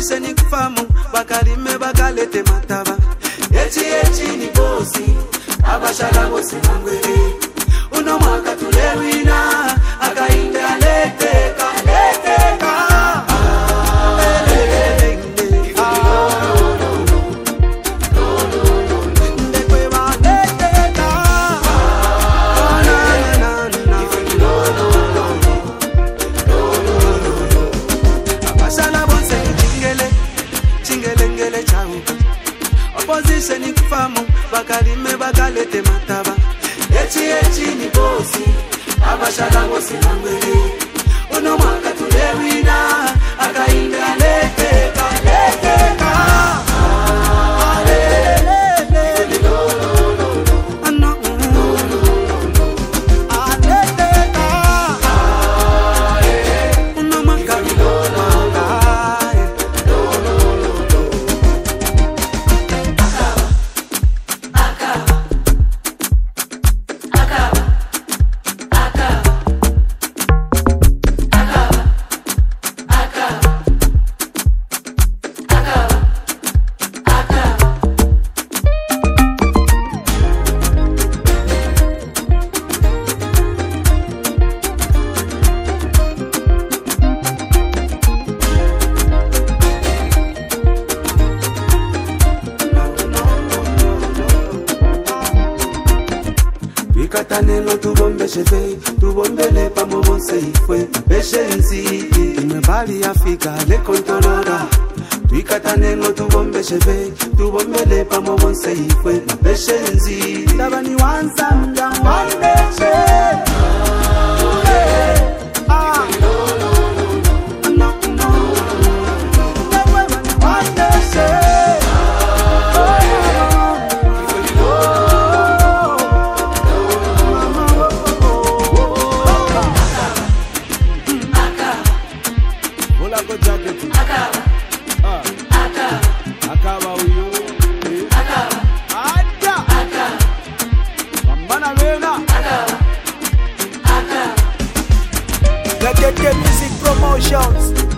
Opposition ni kufamu, bakalime bakalete mataba. Echi ni bosi, abashala bosi mangwele. Uno mwaka tulewina, akainde aleteka. Opposition ni kufamu, bakalime bakalete mataba. Echi ni bosi, abashala bosi mangwele. Uno mwaka tulewina, akainde aleteka. Katanelo tu bombe chefe, tu bombe le pa mo bonse ifwe. Beshenzi, imebali Afrika le kontolora. Tu katanelo tu bombe chefe, tu bombe le pa mo bonse ifwe. Beshenzi, tabani wansa mja wande che. KK Music Promotions.